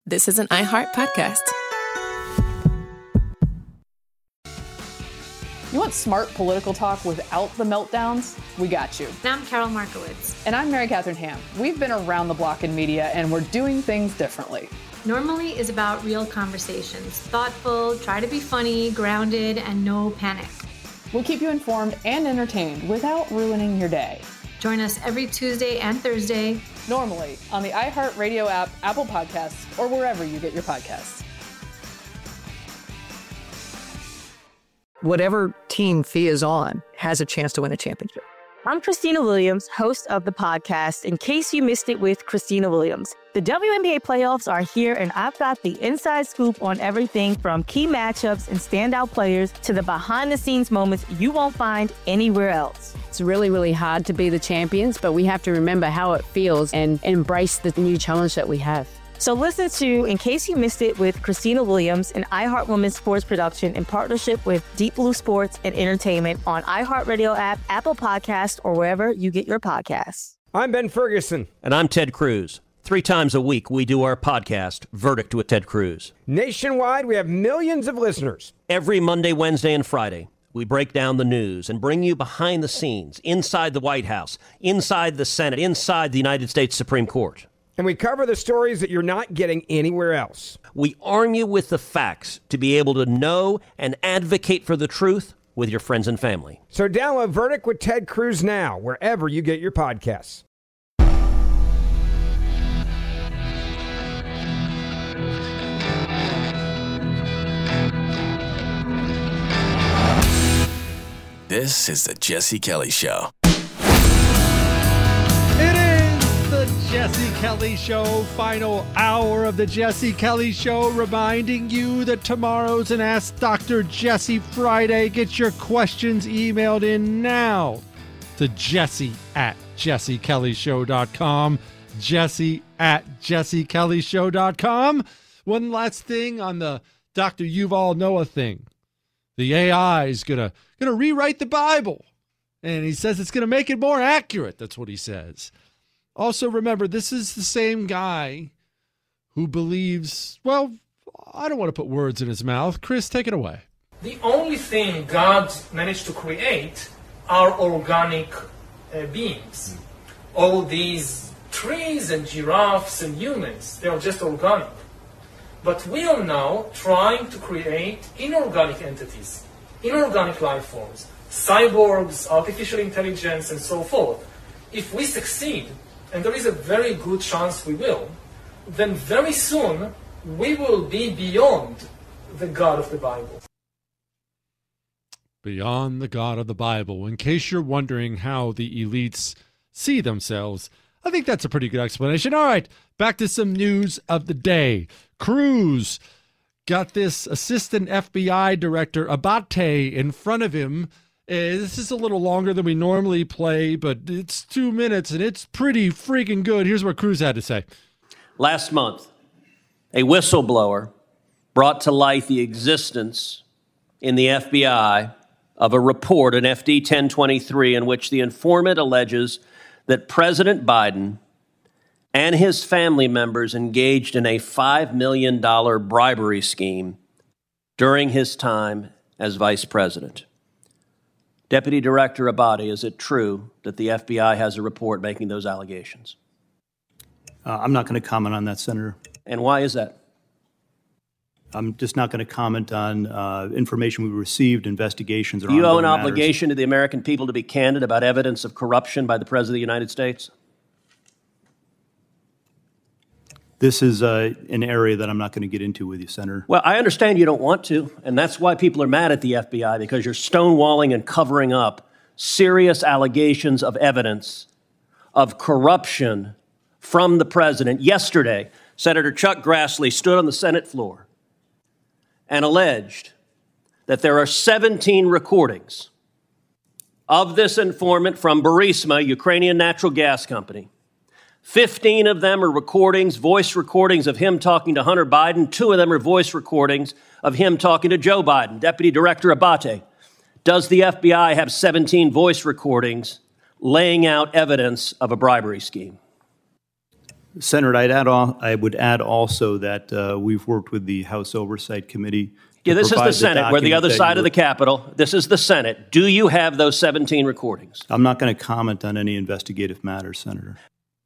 this is an iHeart podcast. You want smart political talk without the meltdowns? We got you. And I'm Carol Markowitz. And I'm Mary Catherine Ham. We've been around the block in media, and we're doing things differently. Normally is about real conversations. Thoughtful, try to be funny, grounded, and no panic. We'll keep you informed and entertained without ruining your day. Join us every Tuesday and Thursday. Normally on the iHeartRadio app, Apple Podcasts, or wherever you get your podcasts. Whatever team Fee is on has a chance to win a championship. I'm Christina Williams, host of the podcast, In Case You Missed It with Christina Williams. The WNBA playoffs are here, and I've got the inside scoop on everything from key matchups and standout players to the behind-the-scenes moments you won't find anywhere else. It's really, really hard to be the champions, but we have to remember how it feels and embrace the new challenge that we have. So listen to In Case You Missed It with Christina Williams, an iHeart Women's Sports production in partnership with Deep Blue Sports and Entertainment on iHeartRadio app, Apple Podcasts, or wherever you get your podcasts. I'm Ben Ferguson. And I'm Ted Cruz. 3 times a week, we do our podcast, Verdict with Ted Cruz. Nationwide, we have millions of listeners. Every Monday, Wednesday, and Friday, we break down the news and bring you behind the scenes, inside the White House, inside the Senate, inside the United States Supreme Court. And we cover the stories that you're not getting anywhere else. We arm you with the facts to be able to know and advocate for the truth with your friends and family. So download Verdict with Ted Cruz now, wherever you get your podcasts. This is the Jesse Kelly Show. The Jesse Kelly Show, final hour of the Jesse Kelly Show, reminding you that tomorrow's an Ask Dr. Jesse Friday. Get your questions emailed in now to jesse@jessekellyshow.com. jesse@jessekellyshow.com. One last thing on the Dr. Yuval Noah thing. The AI is gonna rewrite the Bible, and he says it's gonna make it more accurate. That's what he says. Also, remember, this is the same guy who believes, well, I don't want to put words in his mouth. Chris, take it away. The only thing God managed to create are organic beings. All these trees and giraffes and humans, they are just organic. But we are now trying to create inorganic entities, inorganic life forms, cyborgs, artificial intelligence, and so forth. If we succeed, and there is a very good chance we will, then very soon we will be beyond the God of the Bible. Beyond the God of the Bible. In case you're wondering how the elites see themselves, I think that's a pretty good explanation. All right, back to some news of the day. Cruz got this assistant FBI director, Abate, in front of him. This is a little longer than we normally play, but it's 2 minutes, and it's pretty freaking good. Here's what Cruz had to say. Last month, a whistleblower brought to light the existence in the FBI of a report, an FD 1023, in which the informant alleges that President Biden and his family members engaged in a $5 million bribery scheme during his time as vice president. Deputy Director Abate, is it true that the FBI has a report making those allegations? I'm not going to comment on that, Senator. And why is that? I'm just not going to comment on information we received, investigations. Do you owe an obligation to the American people to be candid about evidence of corruption by the President of the United States? This is an area that I'm not going to get into with you, Senator. Well, I understand you don't want to, and that's why people are mad at the FBI, because you're stonewalling and covering up serious allegations of evidence of corruption from the president. Yesterday, Senator Chuck Grassley stood on the Senate floor and alleged that there are 17 recordings of this informant from Burisma, Ukrainian natural gas company. 15 of them are recordings, voice recordings of him talking to Hunter Biden. 2 of them are voice recordings of him talking to Joe Biden. Deputy Director Abate, does the FBI have 17 voice recordings laying out evidence of a bribery scheme? Senator, I would add also that we've worked with the House Oversight Committee. Yeah, this is the Senate. We're the other side of the Capitol. This is the Senate. Do you have those 17 recordings? I'm not going to comment on any investigative matters, Senator.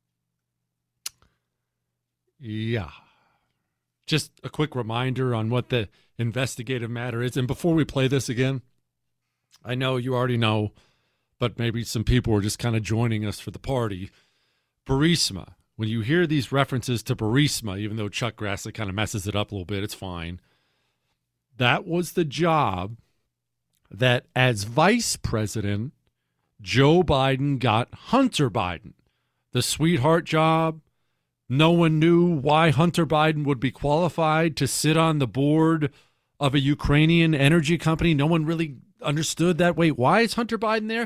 Yeah. Just a quick reminder on what the investigative matter is. And before we play this again, I know you already know, but maybe some people are just kind of joining us for the party. Burisma. When you hear these references to Burisma, even though Chuck Grassley kind of messes it up a little bit, it's fine. That was the job that, as vice president, Joe Biden got Hunter Biden. The sweetheart job. No one knew why Hunter Biden would be qualified to sit on the board of a Ukrainian energy company. No one really understood that. Wait, why is Hunter Biden there?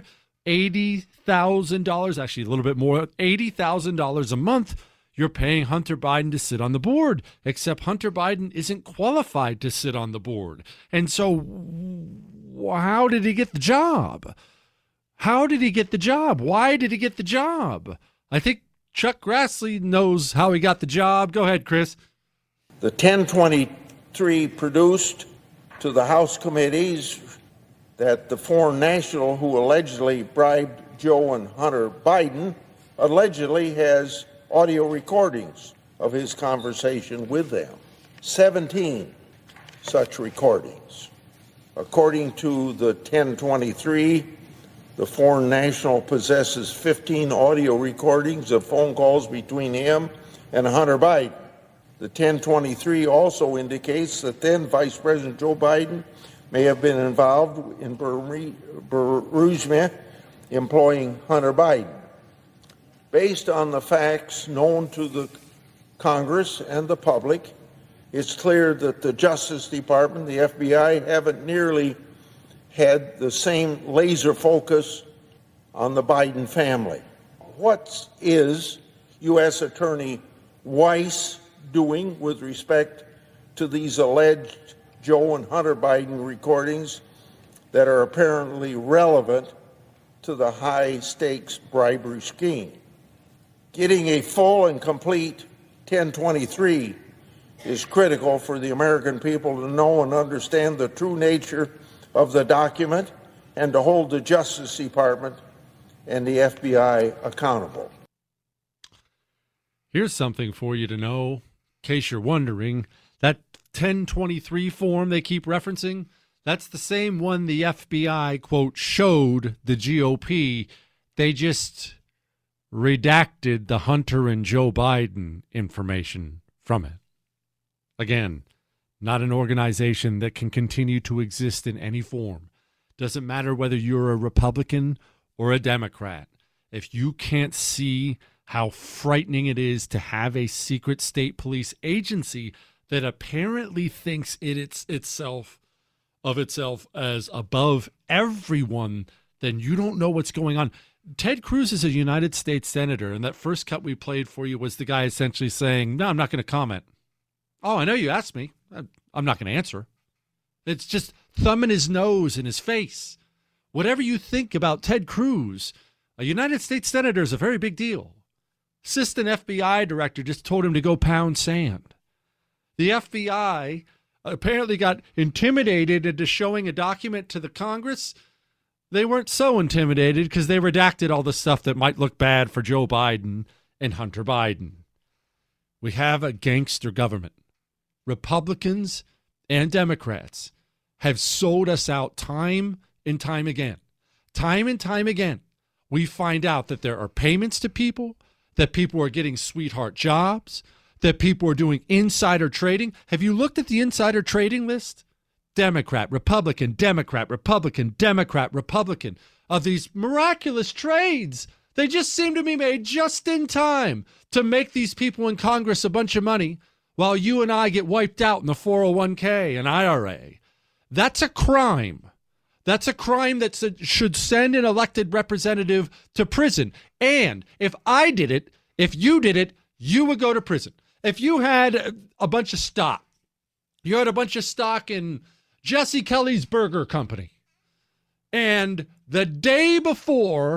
$80,000, actually a little bit more, $80,000 a month. You're paying Hunter Biden to sit on the board, except Hunter Biden isn't qualified to sit on the board. And so how did he get the job? How did he get the job? Why did he get the job? I think Chuck Grassley knows how he got the job. Go ahead, Chris. The 1023 produced to the House committees that the foreign national who allegedly bribed Joe and Hunter Biden allegedly has audio recordings of his conversation with them. 17 such recordings. According to the 1023, the foreign national possesses 15 audio recordings of phone calls between him and Hunter Biden. The 1023 also indicates that then Vice President Joe Biden may have been involved in Burisma employing Hunter Biden. Based on the facts known to the Congress and the public, it's clear that the Justice Department, the FBI, haven't nearly had the same laser focus on the Biden family. What is U.S. Attorney Weiss doing with respect to these alleged Joe and Hunter Biden recordings that are apparently relevant to the high-stakes bribery scheme? Getting a full and complete 1023 is critical for the American people to know and understand the true nature of the document and to hold the Justice Department and the FBI accountable. Here's something for you to know, in case you're wondering. That 1023 form they keep referencing, that's the same one the FBI, quote, showed the GOP. They just redacted the Hunter and Joe Biden information from it. Again, not an organization that can continue to exist in any form. Doesn't matter whether you're a Republican or a Democrat. If you can't see how frightening it is to have a secret state police agency that apparently thinks itself as above everyone, then you don't know what's going on. Ted Cruz is a United States senator, and that first cut we played for you was the guy essentially saying, no, I'm not going to comment. Oh, I know you asked me. I'm not going to answer. It's just thumbing his nose in his face. Whatever you think about Ted Cruz, a United States senator is a very big deal. Assistant FBI director just told him to go pound sand. The FBI apparently got intimidated into showing a document to the Congress. They weren't so intimidated because they redacted all the stuff that might look bad for Joe Biden and Hunter Biden. We have a gangster government. Republicans and Democrats have sold us out time and time again. Time and time again, we find out that there are payments to people, that people are getting sweetheart jobs, that people are doing insider trading. Have you looked at the insider trading list? Democrat, Republican, Democrat, Republican, Democrat, Republican. Of these miraculous trades, they just seem to be made just in time to make these people in Congress a bunch of money while you and I get wiped out in the 401k and IRA. That's a crime. That's a crime that should send an elected representative to prison. And if I did it, if you did it, you would go to prison. If you had a bunch of stock, you had a bunch of stock in Jesse Kelly's Burger Company, and the day before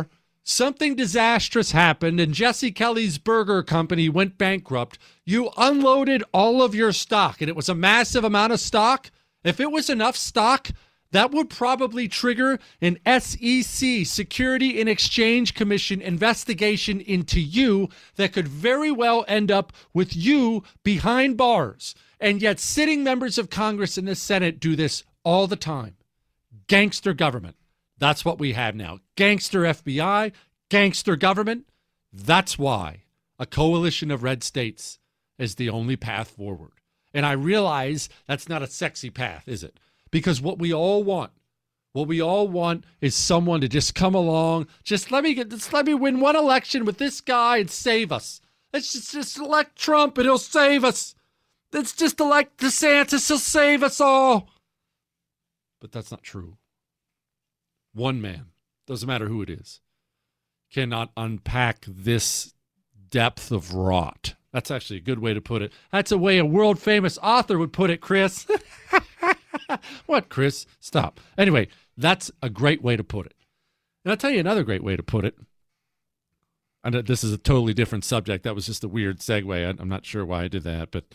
something disastrous happened and Jesse Kelly's burger company went bankrupt, you unloaded all of your stock, and it was a massive amount of stock. If it was enough stock, that would probably trigger an SEC, Security and Exchange Commission investigation into you that could very well end up with you behind bars. And yet sitting members of Congress and the Senate do this all the time. Gangster government. That's what we have now. Gangster FBI, gangster government. That's why a coalition of red states is the only path forward. And I realize that's not a sexy path, is it? Because what we all want is someone to just come along. Just let me win one election with this guy and save us. Let's just elect Trump and he'll save us. Let's just elect DeSantis, he'll save us all. But that's not true. One man, doesn't matter who it is, cannot unpack this depth of rot. That's actually a good way to put it. That's a way a world-famous author would put it, Chris. What, Chris? Stop. Anyway, that's a great way to put it. And I'll tell you another great way to put it. I know this is a totally different subject. That was just a weird segue. I'm not sure why I did that. But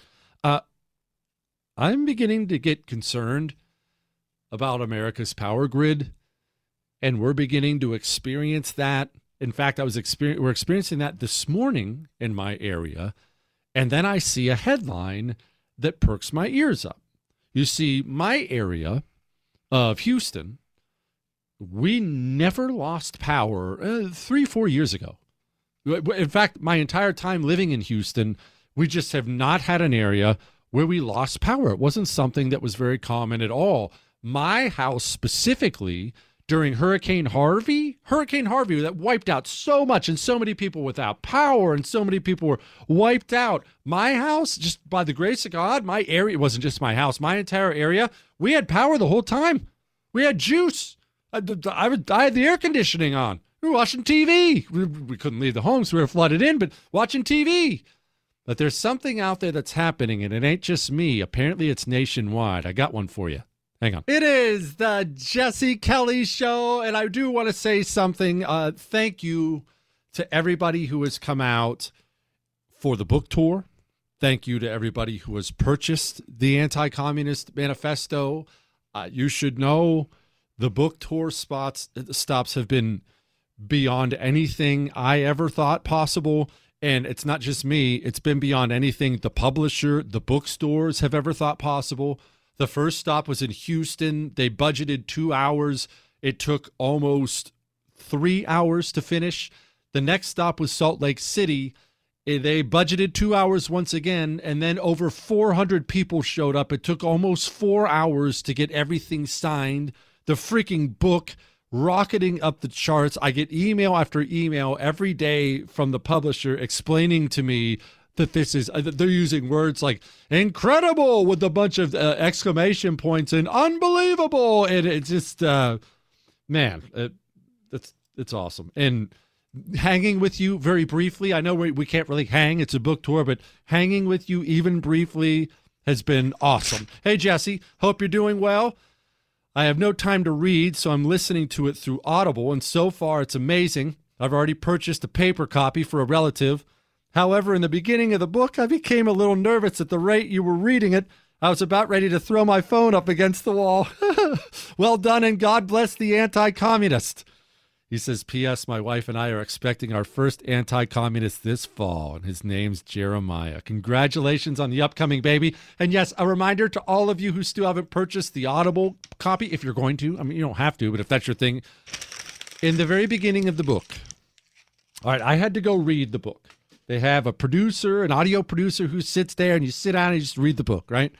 I'm beginning to get concerned about America's power grid. And we're beginning to experience that. In fact, we're experiencing that this morning in my area. And then I see a headline that perks my ears up. You see, my area of Houston, we never lost power 3-4 years ago. In fact, my entire time living in Houston, we just have not had an area where we lost power. It wasn't something that was very common at all. My house specifically, during Hurricane Harvey that wiped out so much and so many people without power and so many people were wiped out. My house, just by the grace of God, my area, it wasn't just my house, my entire area, we had power the whole time. We had juice. I had the air conditioning on. We were watching TV. We couldn't leave the home, so we were flooded in, but watching TV. But there's something out there that's happening, and it ain't just me. Apparently, it's nationwide. I got one for you. Hang on. It is the Jesse Kelly Show, and I do want to say something. Thank you to everybody who has come out for the book tour. Thank you to everybody who has purchased the Anti-Communist Manifesto. You should know the book tour stops have been beyond anything I ever thought possible. And it's not just me. It's been beyond anything the publisher, the bookstores have ever thought possible. The first stop was in Houston. They budgeted 2 hours. It took almost 3 hours to finish. The next stop was Salt Lake City. They budgeted 2 hours once again, and then over 400 people showed up. It took almost 4 hours to get everything signed. The freaking book rocketing up the charts. I get email after email every day from the publisher explaining to me that this is, they're using words like incredible with a bunch of exclamation points and unbelievable. And it's just, man, it's awesome. And hanging with you very briefly, I know we can't really hang, it's a book tour, but hanging with you even briefly has been awesome. Hey, Jesse, hope you're doing well. I have no time to read, so I'm listening to it through Audible, and so far it's amazing. I've already purchased a paper copy for a relative. However, in the beginning of the book, I became a little nervous at the rate you were reading it. I was about ready to throw my phone up against the wall. Well done, and God bless the anti-communist. He says, P.S. My wife and I are expecting our first anti-communist this fall, and his name's Jeremiah. Congratulations on the upcoming baby. And yes, a reminder to all of you who still haven't purchased the Audible copy, if you're going to. I mean, you don't have to, but if that's your thing. In the very beginning of the book, all right, I had to go read the book. They have a producer, an audio producer who sits there, and you sit down and you just read the book, right?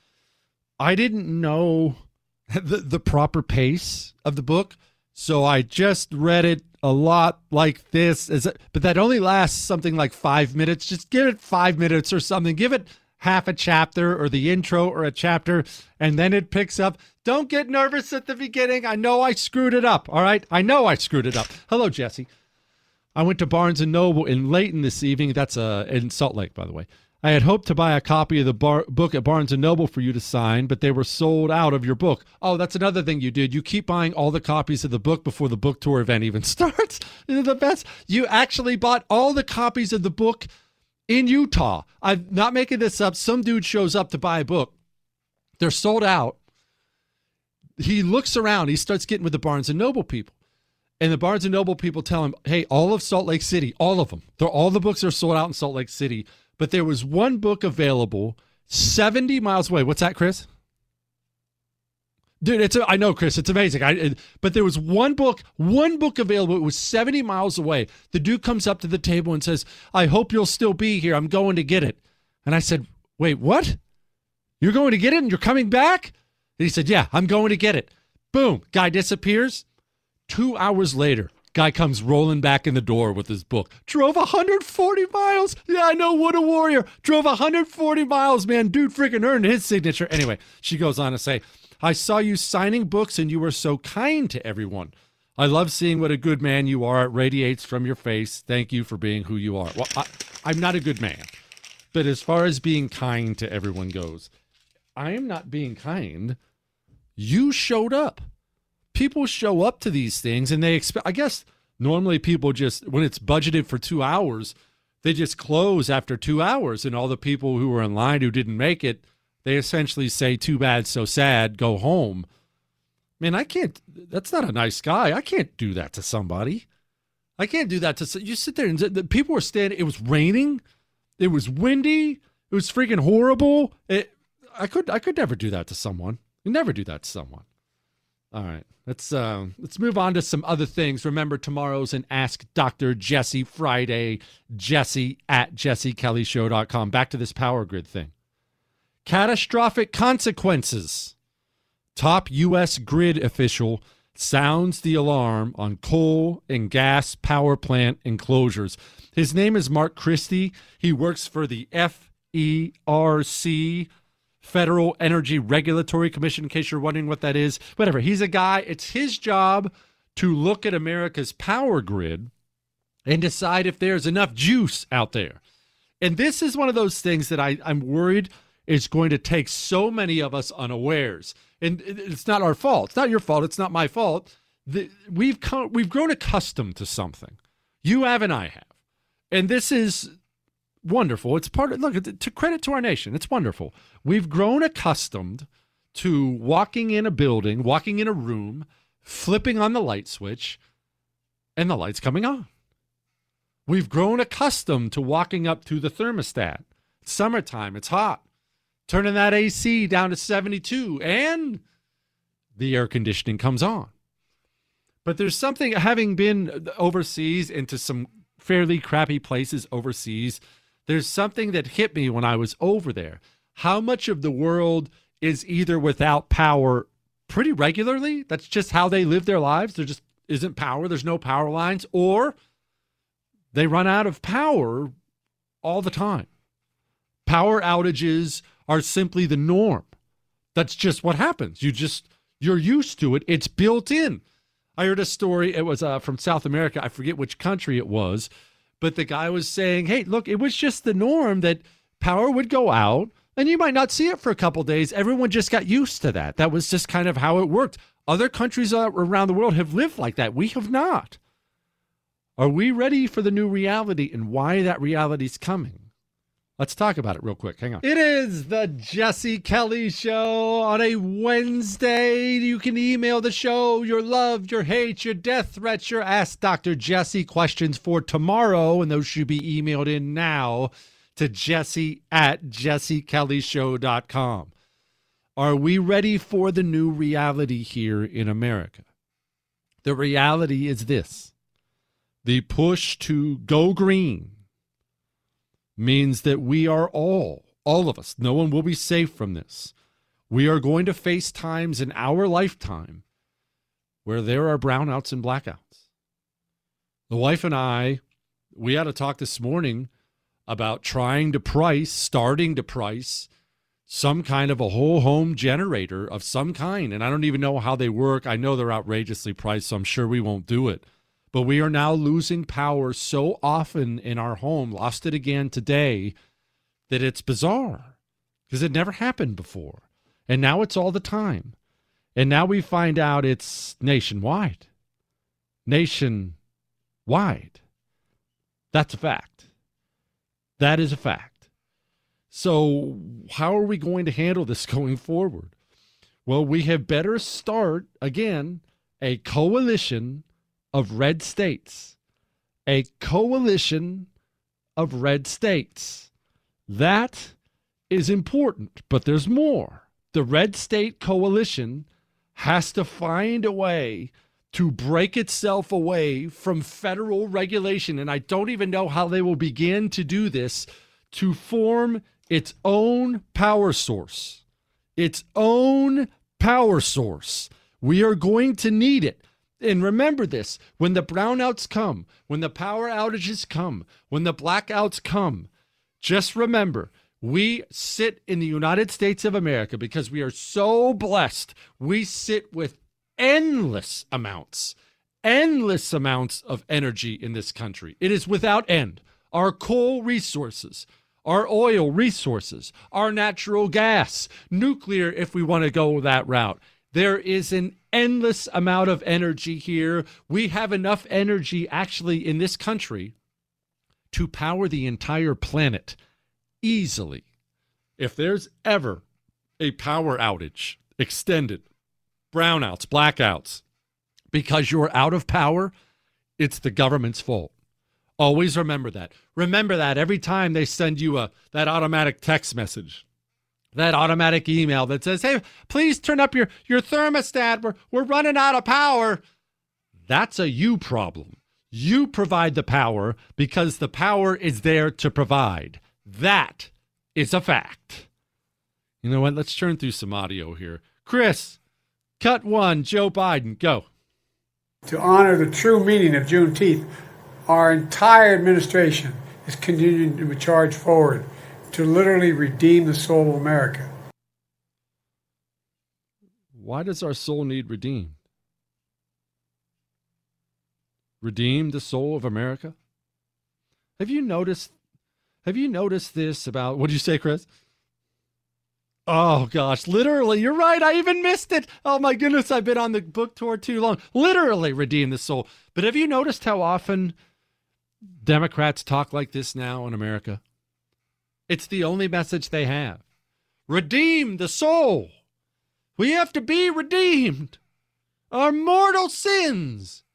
I didn't know the proper pace of the book, so I just read it a lot like this. But that only lasts something like 5 minutes. Just give it 5 minutes or something. Give it half a chapter or the intro or a chapter, and then it picks up. Don't get nervous at the beginning. I know I screwed it up, all right? I know I screwed it up. Hello, Jesse. I went to Barnes & Noble in Layton this evening. That's in Salt Lake, by the way. I had hoped to buy a copy of the book at Barnes & Noble for you to sign, but they were sold out of your book. Oh, that's another thing you did. You keep buying all the copies of the book before the book tour event even starts. They're the best. You actually bought all the copies of the book in Utah. I'm not making this up. Some dude shows up to buy a book. They're sold out. He looks around. He starts getting with the Barnes & Noble people. And the Barnes & Noble people tell him, hey, all of Salt Lake City, all of them, all the books are sold out in Salt Lake City. But there was one book available 70 miles away. What's that, Chris? Dude, I know, Chris, it's amazing. But there was one book available. It was 70 miles away. The dude comes up to the table and says, I hope you'll still be here. I'm going to get it. And I said, wait, what? You're going to get it and you're coming back? And he said, yeah, I'm going to get it. Boom. Guy disappears. 2 hours later, guy comes rolling back in the door with his book. Drove 140 miles. Yeah, I know. What a warrior. Drove 140 miles, man. Dude freaking earned his signature. Anyway, she goes on to say, I saw you signing books and you were so kind to everyone. I love seeing what a good man you are. It radiates from your face. Thank you for being who you are. Well, I'm not a good man. But as far as being kind to everyone goes, I am not being kind. You showed up. People show up to these things and they expect, I guess normally people just, when it's budgeted for 2 hours, they just close after 2 hours. And all the people who were in line who didn't make it, they essentially say, too bad, so sad, go home. Man, I can't, that's not a nice guy. I can't do that to somebody. I can't do that to, you sit there and the people were standing, it was raining, it was windy, it was freaking horrible. I could never do that to someone. You never do that to someone. All right, let's move on to some other things. Remember, tomorrow's an Ask Dr. Jesse Friday. Jesse at jessekellyshow.com. Back to this power grid thing. Catastrophic consequences. Top U.S. grid official sounds the alarm on coal and gas power plant enclosures. His name is Mark Christie. He works for the FERC, Federal Energy Regulatory Commission, in case you're wondering what that is. Whatever. He's a guy. It's his job to look at America's power grid and decide if there's enough juice out there. And this is one of those things that I'm worried is going to take so many of us unawares. And it's not our fault. It's not your fault. It's not my fault. We've grown accustomed to something. You have and I have. And this is wonderful. It's part of, look, to credit to our nation, it's wonderful. We've grown accustomed to walking in a building, walking in a room, flipping on the light switch, and the light's coming on. We've grown accustomed to walking up to the thermostat. It's summertime, it's hot. Turning that AC down to 72, and the air conditioning comes on. But there's something, having been overseas into some fairly crappy places overseas, there's something that hit me when I was over there. How much of the world is either without power pretty regularly? That's just how they live their lives. There just isn't power. There's no power lines. Or they run out of power all the time. Power outages are simply the norm. That's just what happens. You're used to it. It's built in. I heard a story. It was from South America. I forget which country it was. But the guy was saying, hey, look, it was just the norm that power would go out and you might not see it for a couple of days. Everyone just got used to that. That was just kind of how it worked. Other countries around the world have lived like that. We have not. Are we ready for the new reality and why that reality is coming? Let's talk about it real quick. Hang on. It is the Jesse Kelly Show on a Wednesday. You can email the show your love, your hate, your death threats, your Ask Dr. Jesse questions for tomorrow, and those should be emailed in now to Jesse at jessekellyshow.com. Are we ready for the new reality here in America? The reality is this. The push to go green means that we are all of us, no one will be safe from this. We are going to face times in our lifetime where there are brownouts and blackouts. The wife and I, we had a talk this morning about starting to price some kind of a whole home generator of some kind. And I don't even know how they work. I know they're outrageously priced, so I'm sure we won't do it. But we are now losing power so often in our home, lost it again today, that it's bizarre because it never happened before. And now it's all the time. And now we find out it's nationwide. Nationwide. That's a fact. That is a fact. So how are we going to handle this going forward? Well, we have better start, again, a coalition of red states. A coalition of red states. That is important, but there's more. The red state coalition has to find a way to break itself away from federal regulation, and I don't even know how they will begin to do this, to form its own power source. Its own power source. We are going to need it. And remember this, when the brownouts come, when the power outages come, when the blackouts come, just remember, we sit in the United States of America because we are so blessed. We sit with endless amounts of energy in this country. It is without end. Our coal resources, our oil resources, our natural gas, nuclear if we want to go that route. There is an endless amount of energy here. We have enough energy actually in this country to power the entire planet easily. If there's ever a power outage, extended, brownouts, blackouts, because you're out of power, it's the government's fault. Always remember that. Remember that every time they send you that automatic text message, that automatic email that says, hey, please turn up your thermostat. We're running out of power. That's a you problem. You provide the power because the power is there to provide. That is a fact. You know what? Let's turn through some audio here. Chris, cut one, Joe Biden, go. To honor the true meaning of Juneteenth, our entire administration is continuing to charge forward to literally redeem the soul of America. Why does our soul need redeemed? Redeem the soul of America? Have you noticed this about, what did you say, Chris? Oh, gosh, literally, you're right. I even missed it. Oh, my goodness, I've been on the book tour too long. Literally redeem the soul. But have you noticed how often Democrats talk like this now in America? It's the only message they have. Redeem the soul. We have to be redeemed. Our mortal sins.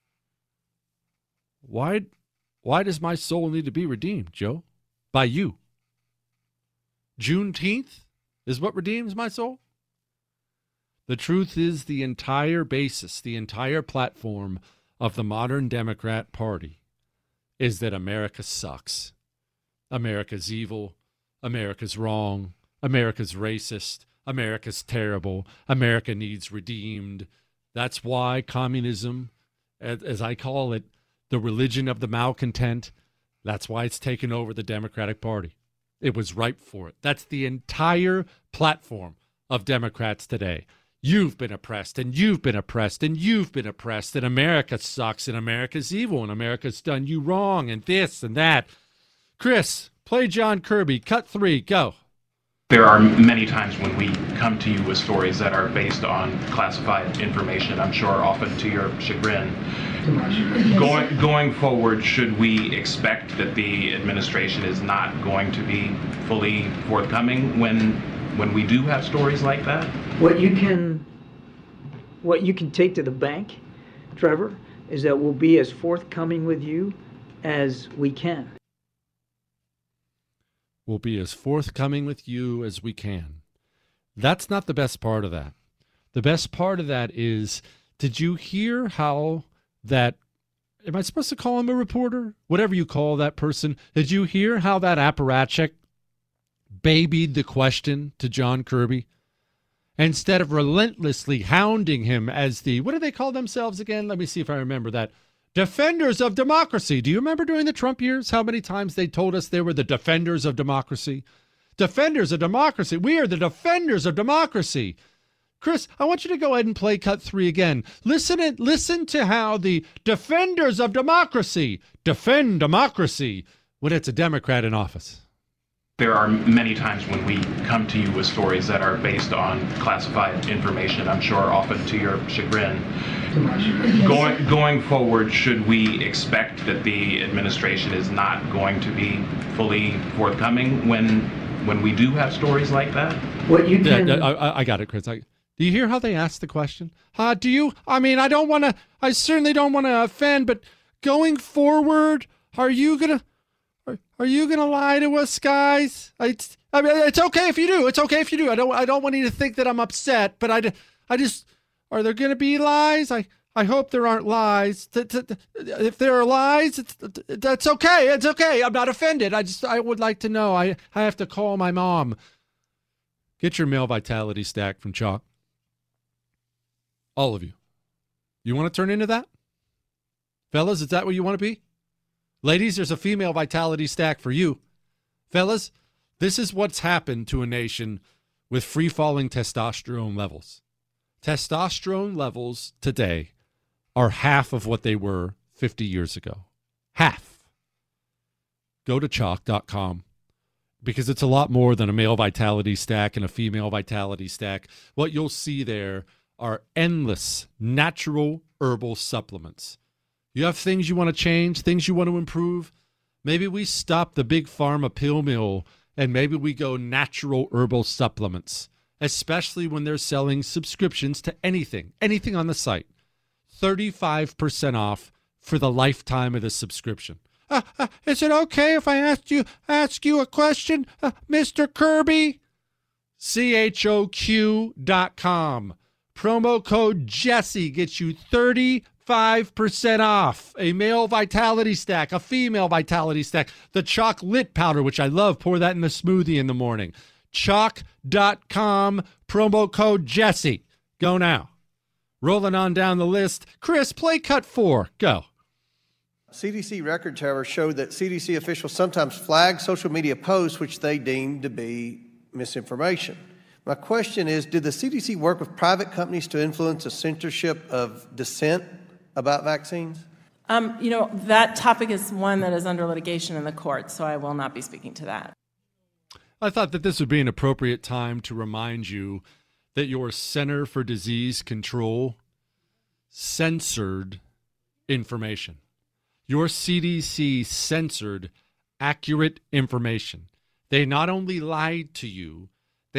Why does my soul need to be redeemed, Joe? By you. Juneteenth is what redeems my soul? The truth is the entire basis, the entire platform of the modern Democrat Party is that America sucks. America's evil. America's wrong. America's racist. America's terrible. America needs redeemed. That's why communism, as I call it, the religion of the malcontent, that's why it's taken over the Democratic Party. It was ripe for it. That's the entire platform of Democrats today. You've been oppressed, and you've been oppressed, and you've been oppressed, and America sucks, and America's evil, and America's done you wrong, and this and that. Chris, play John Kirby. Cut 3, go. There are many times when we come to you with stories that are based on classified information, I'm sure often to your chagrin. Going forward, should we expect that the administration is not going to be fully forthcoming when we do have stories like that? What you can take to the bank, Trevor, is that we'll be as forthcoming with you as we can. We'll be as forthcoming with you as we can. That's not the best part of that. The best part of that is, did you hear how that, am I supposed to call him a reporter? Whatever you call that person. Did you hear how that apparatchik babied the question to John Kirby? Instead of relentlessly hounding him as the, what do they call themselves again? Let me see if I remember that. Defenders of democracy. Do you remember during the Trump years how many times they told us they were the defenders of democracy? Defenders of democracy. We are the defenders of democracy. Chris, I want you to go ahead and play cut 3 again. Listen to how the defenders of democracy defend democracy when it's a Democrat in office. There are many times when we come to you with stories that are based on classified information, I'm sure often to your chagrin. Going forward, should we expect that the administration is not going to be fully forthcoming when we do have stories like that? I got it, Chris. Do you hear how they asked the question? I certainly don't want to offend, but going forward, are you gonna lie to us, guys? It's okay if you do. It's okay if you do. I don't want you to think that I'm upset, but I just, are there gonna be lies? I hope there aren't lies. If there are lies, that's okay. It's okay. I'm not offended. I would like to know. I have to call my mom. Get your male vitality stack from Chalk. All of you. You want to turn into that? Fellas, is that what you want to be? Ladies, there's a female vitality stack for you. Fellas, this is what's happened to a nation with free-falling testosterone levels. Testosterone levels today are half of what they were 50 years ago. Half. Go to chalk.com because it's a lot more than a male vitality stack and a female vitality stack. What you'll see there are endless natural herbal supplements. You have things you want to change, things you want to improve. Maybe we stop the big pharma pill mill and maybe we go natural herbal supplements, especially when they're selling subscriptions to anything on the site. 35% off for the lifetime of the subscription. Is it okay if I ask you a question, Mr. Kirby? CHOQ.com. Promo code Jesse gets you 35% off. A male vitality stack, a female vitality stack, the chocolate powder, which I love. Pour that in the smoothie in the morning. Chalk.com, promo code Jesse. Go now. Rolling on down the list. Chris, play cut 4. Go. CDC records, however, showed that CDC officials sometimes flag social media posts which they deem to be misinformation. My question is, did the CDC work with private companies to influence the censorship of dissent about vaccines? That topic is one that is under litigation in the court, so I will not be speaking to that. I thought that this would be an appropriate time to remind you that your Center for Disease Control censored information. Your CDC censored accurate information. They not only lied to you,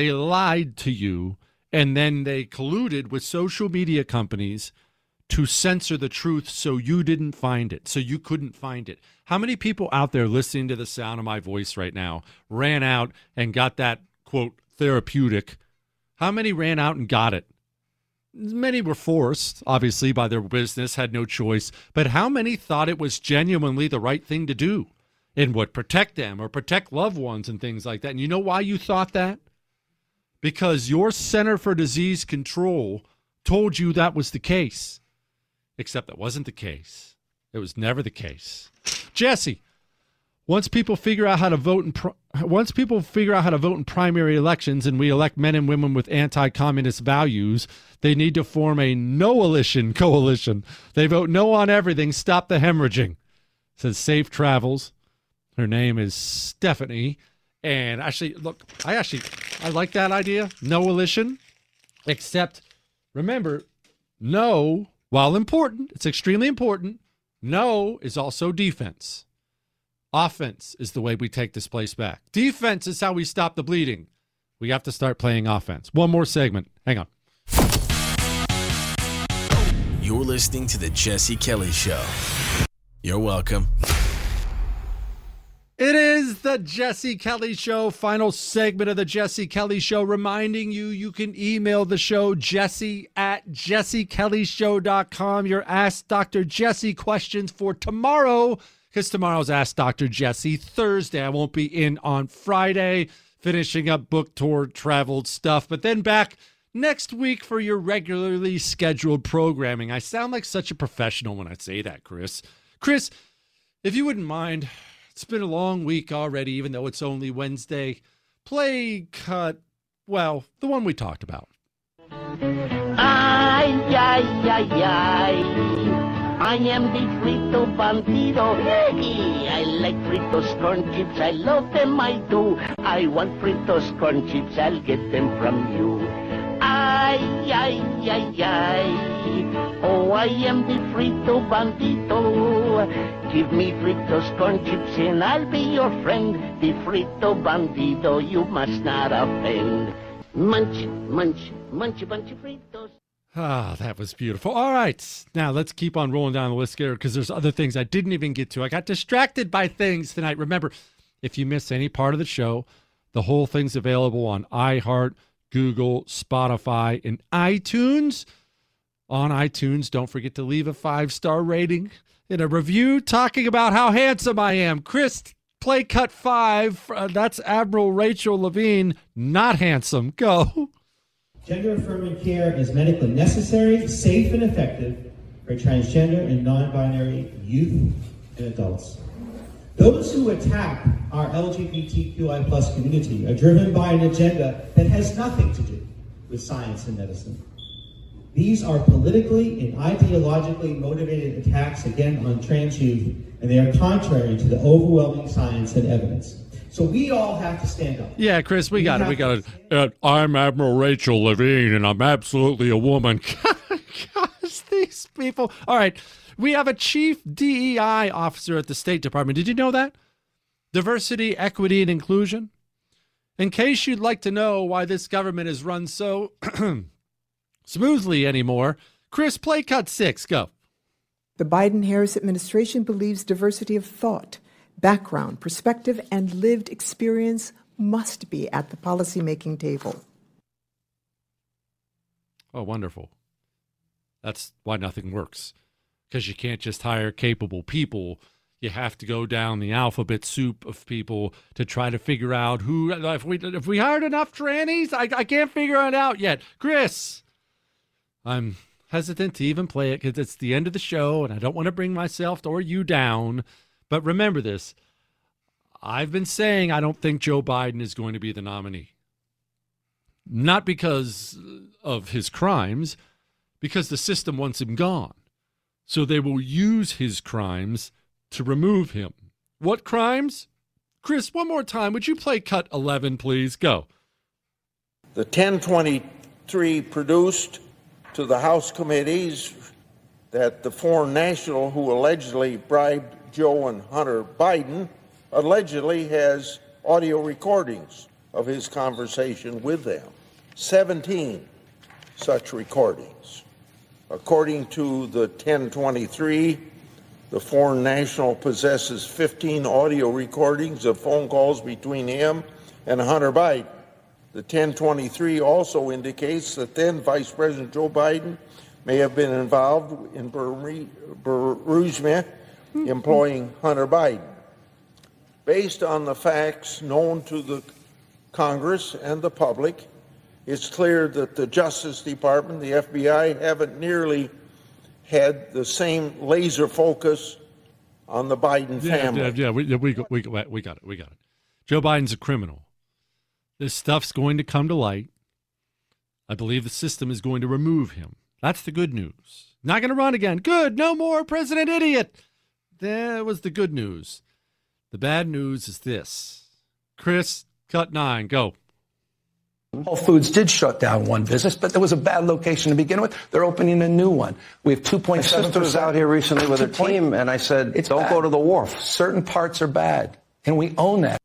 and then they colluded with social media companies to censor the truth so you didn't find it, so you couldn't find it. How many people out there listening to the sound of my voice right now ran out and got that, quote, therapeutic? How many ran out and got it? Many were forced, obviously, by their business, had no choice. But how many thought it was genuinely the right thing to do and would protect them or protect loved ones and things like that? And you know why you thought that? Because your Center for Disease Control told you that was the case. Except that wasn't the case. It was never the case. Jesse, once people figure out how to vote in primary elections and we elect men and women with anti-communist values, they need to form a no-alition coalition. They vote no on everything. Stop the hemorrhaging. Says Safe Travels. Her name is Stephanie. And actually, look, I like that idea. No-alition. Except, remember, no, while important, it's extremely important, no is also defense. Offense is the way we take this place back. Defense is how we stop the bleeding. We have to start playing offense. One more segment. Hang on. You're listening to The Jesse Kelly Show. You're welcome. It is The Jesse Kelly Show, final segment of The Jesse Kelly Show, reminding you can email the show, jesse@jessekellyshow.com, your Ask Dr. Jesse questions for tomorrow, because tomorrow's Ask Dr. Jesse. Thursday, I won't be in on Friday, finishing up book tour, traveled stuff, but then back next week for your regularly scheduled programming. I sound like such a professional when I say that, Chris. Chris, if you wouldn't mind, it's been a long week already, even though it's only Wednesday. Play cut, well, the one we talked about. Ay, ay, ay, ay. I am the Frito Bandido. Hey, I like Fritos corn chips. I love them, I do. I want Fritos corn chips. I'll get them from you. Ay, ay, ay, ay. Oh, I am the Frito Bandito. Give me Fritos corn chips and I'll be your friend. The Frito Bandido, you must not offend. Munch, munch, munch a bunch of Fritos. Ah, that was beautiful. All right. Now let's keep on rolling down the list here because there's other things I didn't even get to. I got distracted by things tonight. Remember, if you miss any part of the show, the whole thing's available on iHeart, Google, Spotify, and iTunes. On iTunes, don't forget to leave a 5-star rating and a review talking about how handsome I am. Chris, play cut 5. That's Admiral Rachel Levine. Not handsome. Go. Gender-affirming care is medically necessary, safe, and effective for transgender and non-binary youth and adults. Those who attack our LGBTQI+ community are driven by an agenda that has nothing to do with science and medicine. These are politically and ideologically motivated attacks, again, on trans youth, and they are contrary to the overwhelming science and evidence. So we all have to stand up. Yeah, Chris, we got it. I'm Admiral Rachel Levine, and I'm absolutely a woman. Gosh, these people. All right, we have a chief DEI officer at the State Department. Did you know that? Diversity, equity, and inclusion. In case you'd like to know why this government is run so smoothly anymore, Chris, play cut 6. Go. The Biden-Harris administration believes diversity of thought, background, perspective, and lived experience must be at the policymaking table. Oh, wonderful. That's why nothing works. Because you can't just hire capable people. You have to go down the alphabet soup of people to try to figure out who, if we hired enough trannies, I can't figure it out yet. Chris, I'm hesitant to even play it because it's the end of the show and I don't want to bring myself or you down. But remember this, I've been saying I don't think Joe Biden is going to be the nominee. Not because of his crimes, because the system wants him gone. So they will use his crimes to remove him. What crimes? Chris, one more time. Would you play cut 11, please? Go. The 1023 produced to the House committees that the foreign national who allegedly bribed Joe and Hunter Biden allegedly has audio recordings of his conversation with them. 17 such recordings. According to the 1023, the foreign national possesses 15 audio recordings of phone calls between him and Hunter Biden. The 1023 also indicates that then Vice President Joe Biden may have been involved in Burisma employing Hunter Biden. Based on the facts known to the Congress and the public, it's clear that the Justice Department, the FBI, haven't nearly had the same laser focus on the Biden family. We got it. Joe Biden's a criminal. This stuff's going to come to light. I believe the system is going to remove him. That's the good news. Not going to run again. Good. No more President Idiot. That was the good news. The bad news is this. Chris, cut 9. Go. Whole Foods did shut down one business, but there was a bad location to begin with. They're opening a new one. We have 2.7%. My sister was out here recently with her team, and I said, don't go to the wharf. Certain parts are bad, and we own that.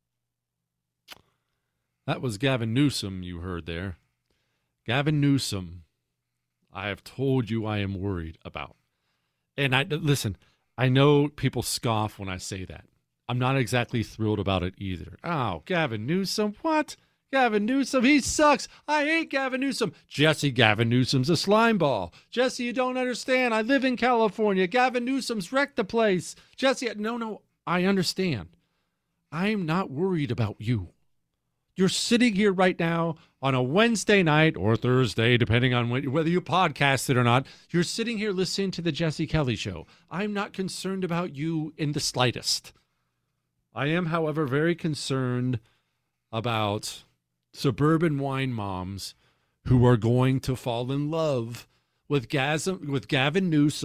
That was Gavin Newsom you heard there. Gavin Newsom, I have told you I am worried about. And listen, I know people scoff when I say that. I'm not exactly thrilled about it either. Oh, Gavin Newsom, what? Gavin Newsom, he sucks. I hate Gavin Newsom. Jesse, Gavin Newsom's a slime ball. Jesse, you don't understand. I live in California. Gavin Newsom's wrecked the place. Jesse, no, I understand. I'm not worried about you. You're sitting here right now on a Wednesday night or Thursday, depending on whether you podcast it or not. You're sitting here listening to the Jesse Kelly Show. I'm not concerned about you in the slightest. I am, however, very concerned about suburban wine moms who are going to fall in love with Gavin Newsom,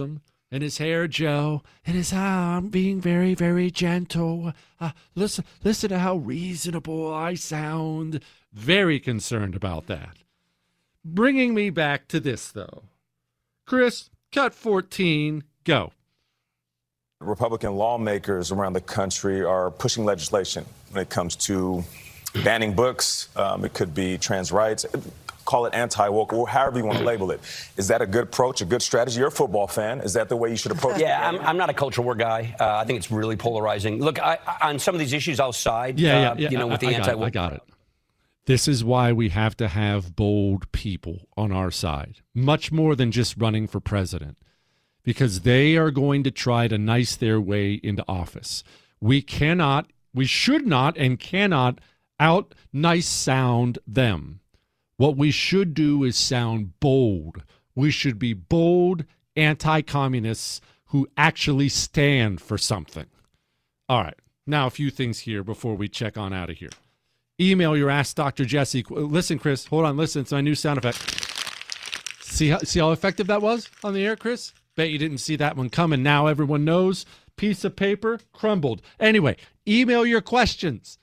and his hair, Joe, and his I'm being very, very gentle. Listen to how reasonable I sound. Very concerned about that. Bringing me back to this, though. Chris, cut 14, go. Republican lawmakers around the country are pushing legislation when it comes to banning books. It could be trans rights. Call it anti-woke, or however you want to label it. Is that a good approach, a good strategy? You're a football fan. Is that the way you should approach it? Yeah, I'm not a culture war guy. I think it's really polarizing. Look, on some of these issues, I'll side, with the anti-woke. I got it. This is why we have to have bold people on our side, much more than just running for president, because they are going to try to nice their way into office. We should not and cannot out-nice sound them. What we should do is sound bold. We should be bold anti-communists who actually stand for something. All right. Now, a few things here before we check on out of here. Email your Ask Dr. Jesse. Listen, Chris. Hold on. Listen. It's my new sound effect. See how effective that was on the air, Chris? Bet you didn't see that one coming. Now everyone knows. Piece of paper crumbled. Anyway, email your questions.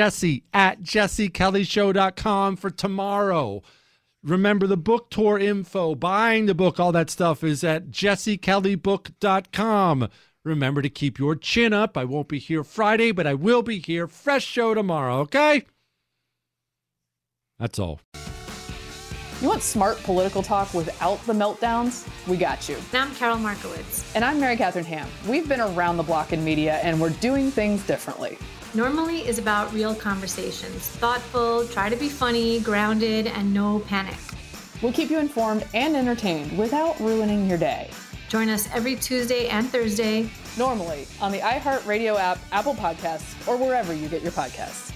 Jesse@jessekellyshow.com for tomorrow. Remember the book tour info, buying the book, all that stuff is at jessekellybook.com. Remember to keep your chin up. I won't be here Friday, but I will be here. Fresh show tomorrow, okay? That's all. You want smart political talk without the meltdowns? We got you. I'm Carol Markowitz. And I'm Mary Catherine Ham. We've been around the block in media, and we're doing things differently. Normally is about real conversations. Thoughtful, try to be funny, grounded, and no panic. We'll keep you informed and entertained without ruining your day. Join us every Tuesday and Thursday. Normally on the iHeartRadio app, Apple Podcasts, or wherever you get your podcasts.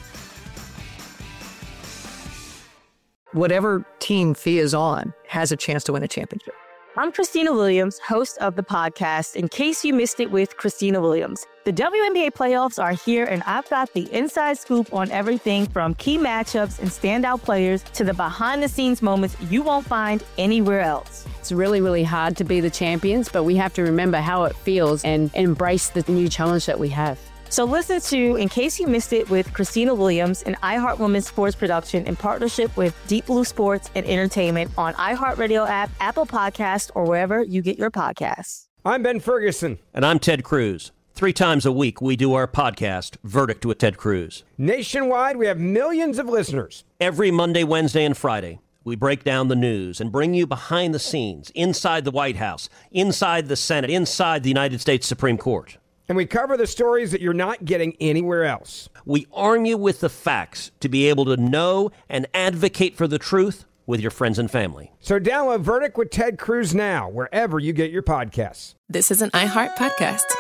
Whatever team Fee is on has a chance to win a championship. I'm Christina Williams, host of the podcast, In Case You Missed It with Christina Williams. The WNBA playoffs are here, and I've got the inside scoop on everything from key matchups and standout players to the behind-the-scenes moments you won't find anywhere else. It's really, really hard to be the champions, but we have to remember how it feels and embrace the new challenge that we have. So listen to In Case You Missed It with Christina Williams, an iHeart Women's sports production in partnership with Deep Blue Sports and Entertainment on iHeartRadio app, Apple Podcasts, or wherever you get your podcasts. I'm Ben Ferguson. And I'm Ted Cruz. 3 times a week, we do our podcast, Verdict with Ted Cruz. Nationwide, we have millions of listeners. Every Monday, Wednesday, and Friday, we break down the news and bring you behind the scenes, inside the White House, inside the Senate, inside the United States Supreme Court. And we cover the stories that you're not getting anywhere else. We arm you with the facts to be able to know and advocate for the truth with your friends and family. So download Verdict with Ted Cruz now, wherever you get your podcasts. This is an iHeart podcast.